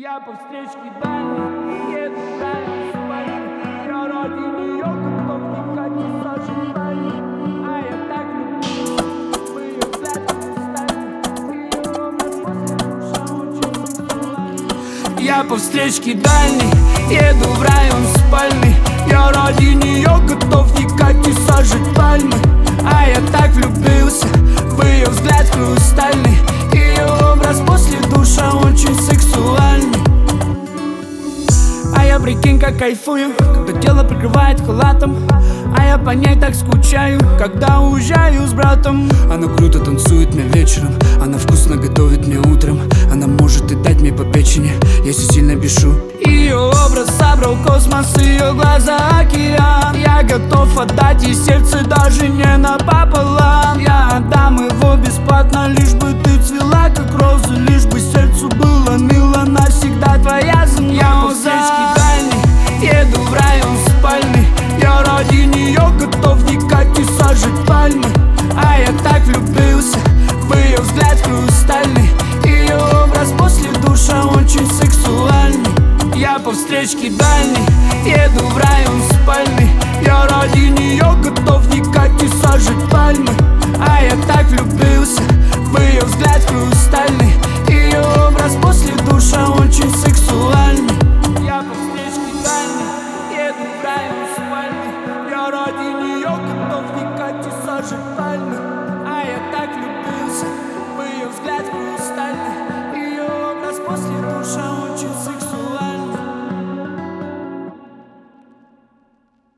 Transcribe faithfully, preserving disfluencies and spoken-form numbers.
Я по встречке дальней еду в район спальни. Я ради нее готов векать и сажать пальмы. А я так люблю в ее взгляд хрустальный. Ее образ после душа очень сексуальный. Я по встречке дальней еду в район спальни. Я ради нее готов векать и сажать пальмы. А я так влюбился в ее взгляд хрустальный. Ее образ после душа очень сексуальный. А я, прикинь, как кайфую, когда тело прикрывает халатом. А я по ней так скучаю, когда уезжаю с братом. Она круто танцует мне вечером, она вкусно готовит мне утром. Она может и дать мне по печени, если сильно бешу. Ее образ собрал космос, ее глаза океан. Я готов отдать ей сердце даже не напополам. Я отдам его бесплатно, лишь бы ты цвела как роза. Лишь бы сердцу было мило, навсегда твоя земля. Я по встречке дальней еду в район спальни. Я ради нее готов векать и сажать пальмы. А я так влюбился в ее взгляд хрустальный. Ее образ после душа очень сексуальный. Я по встречке дальней